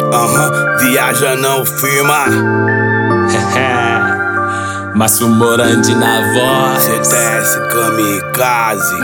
Viaja não firma. Márcio Morandi na voz. CTS Kamikaze.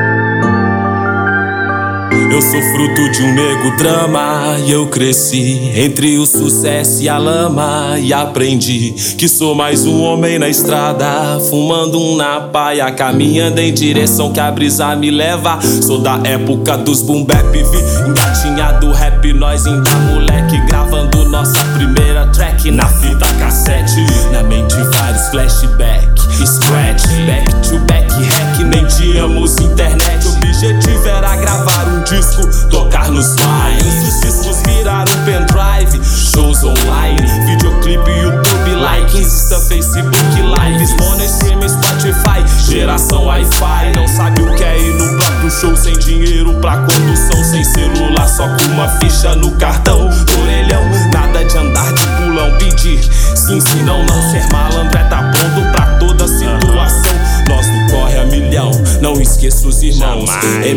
Eu sou fruto de um nego drama e eu cresci entre o sucesso e a lama. E aprendi que sou mais um homem na estrada, fumando um na paia, caminhando em direção que a brisa me leva. Sou da época dos boom bap, vi engatinhado rap, nós ainda moleque, gravando nossa primeira track na fita cassete. Na mente vários flashback, scratch, back to back, hack. Nem tínhamos internet, o objetivo era gravar um disco, tocar nos bailes. Os discos viraram pendrive, shows online, videoclipe, YouTube, like, Insta, Facebook, lives, mono, streaming, Spotify, geração Wi-Fi. Não sabe o que é ir no próprio show, sem dinheiro pra condução, sem celular, só com uma ficha no cartão, orelhão. Nada de andar de pulão, pedir sim, se não, não. Ser malandro é tá pronto pra toda situação. Nós não corre a milhão, não esqueça os irmãos.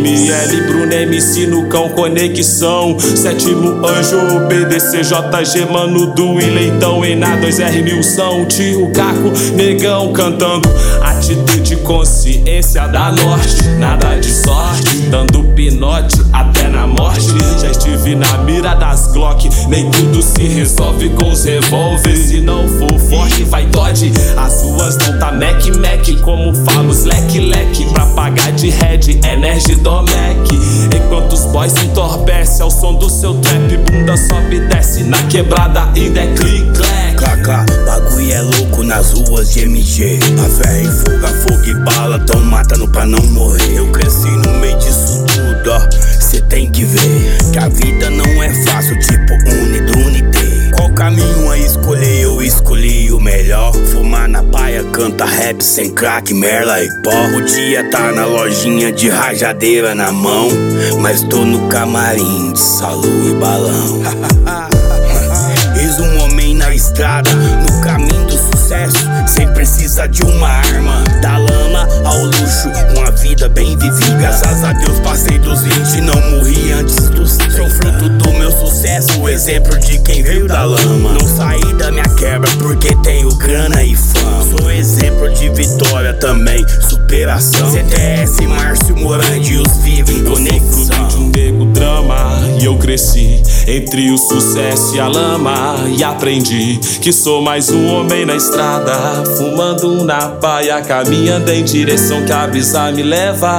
ML, Bruno, MC no cão, conexão. Sétimo anjo, PDC, JG, Mano do e Leitão. Ena 2R, Nilson, Tio Caco, Negão cantando. Atitude, consciência da norte, nada de sorte, dando pinote até na morte. Já estive na mira das Glock, nem tudo se resolve com os revólveres. Se não for forte, vai Dodge. As ruas não tá Mac, como falo os leque, pra pagar de Red, Energy Domec. Enquanto os boys se entorpecem ao som do seu trap, bunda sobe e desce na quebrada, ainda é click-clack. Kaká, bagulho é louco nas ruas de MG. A fé e fogo e bala tão matando pra não morrer. Eu cresci no meio disso tudo, ó. Cê tem que ver que a vida não é fácil, tipo Unidunité. Qual caminho a escolher? Eu escolhi o melhor. Fumar na paia, canta rap sem crack, merla e pó. Podia tá na lojinha de rajadeira na mão, mas tô no camarim de salu e balão. Eis um homem na estrada, no caminho do sucesso, sem precisar de uma arma. Da lama ao luxo, uma vida bem vivida. Graças a Deus passei dos 20 e não morri antes dos 30. Sou fruto do meu sucesso, o exemplo de quem veio da lama. Não saí da minha quebra porque tenho grana e fama. Sou exemplo de vitória também, superação. CTS, Márcio Morandi, os vivos em conexão. De um nego drama e eu cresci entre o sucesso e a lama. E aprendi que sou mais um homem na estrada, fumando um na paia, caminhando em direção que a brisa me leva.